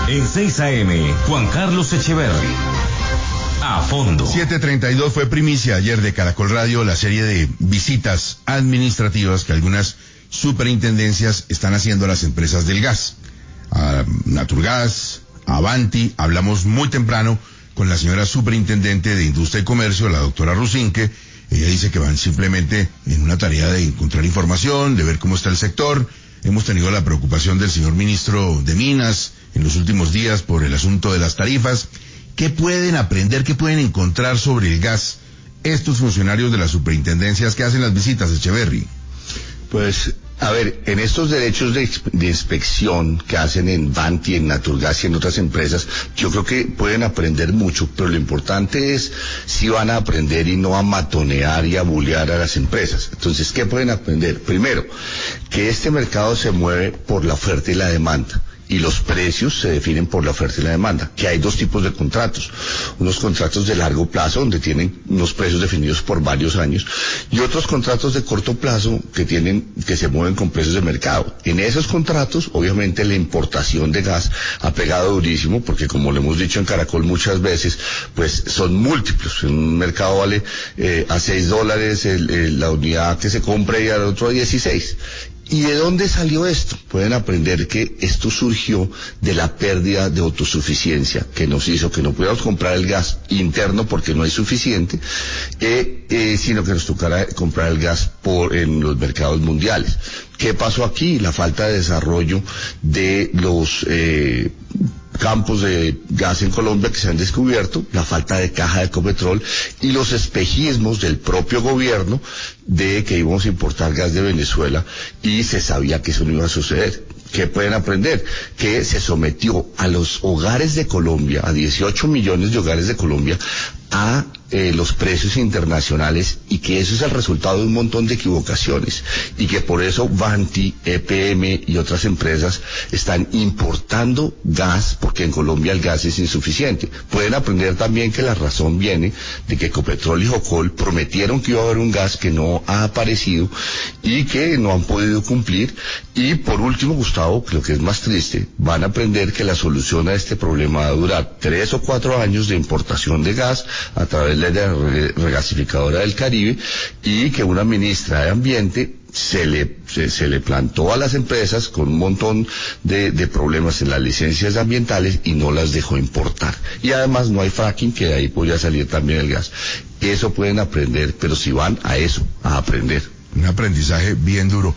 En 6 AM, Juan Carlos Echeverry. A fondo. 7:32 fue primicia ayer de Caracol Radio la serie de visitas administrativas que algunas superintendencias están haciendo a las empresas del gas. A Naturgas, a Avanti, hablamos muy temprano con la señora superintendente de Industria y Comercio, la doctora Rusinque. Ella dice que van simplemente en una tarea de encontrar información, de ver cómo está el sector. Hemos tenido la preocupación del señor ministro de Minas en los últimos días por el asunto de las tarifas. ¿Qué pueden aprender, qué pueden encontrar sobre el gas estos funcionarios de las superintendencias que hacen las visitas, Echeverry? Pues, a ver, en estos derechos de inspección que hacen en Vanti, en Naturgas y en otras empresas, yo creo que pueden aprender mucho, pero lo importante es si van a aprender y no a matonear y a bullear a las empresas. Entonces, ¿qué pueden aprender? Primero, que este mercado se mueve por la oferta y la demanda. Y los precios se definen por la oferta y la demanda, que hay dos tipos de contratos. Unos contratos de largo plazo, donde tienen unos precios definidos por varios años, y otros contratos de corto plazo que se mueven con precios de mercado. En esos contratos, obviamente, la importación de gas ha pegado durísimo, porque como lo hemos dicho en Caracol muchas veces, pues son múltiplos. En un mercado vale a $6 la unidad que se compra y al otro a 16. ¿Y de dónde salió esto? Pueden aprender que esto surgió de la pérdida de autosuficiencia que nos hizo que no pudiéramos comprar el gas interno porque no hay suficiente, sino que nos tocara comprar el gas en los mercados mundiales. ¿Qué pasó aquí? La falta de desarrollo de los campos de gas en Colombia que se han descubierto, la falta de caja de Ecopetrol y los espejismos del propio gobierno de que íbamos a importar gas de Venezuela y se sabía que eso no iba a suceder. ¿Qué pueden aprender? Que se sometió a los hogares de Colombia, a 18 millones de hogares de Colombia, a los precios internacionales, y que eso es el resultado de un montón de equivocaciones, y que por eso Vanti, EPM y otras empresas están importando gas, porque en Colombia el gas es insuficiente. Pueden aprender también que la razón viene de que Ecopetrol y Jocol prometieron que iba a haber un gas que no ha aparecido y que no han podido cumplir. Y por último, Gustavo, lo que es más triste, van a aprender que la solución a este problema va a durar 3 o 4 años de importación de gas a través de la regasificadora del Caribe, y que una ministra de Ambiente se le plantó a las empresas con un montón de problemas en las licencias ambientales y no las dejó importar. Y además no hay fracking, que de ahí podría salir también el gas. Eso pueden aprender, pero si van a eso, a aprender. Un aprendizaje bien duro.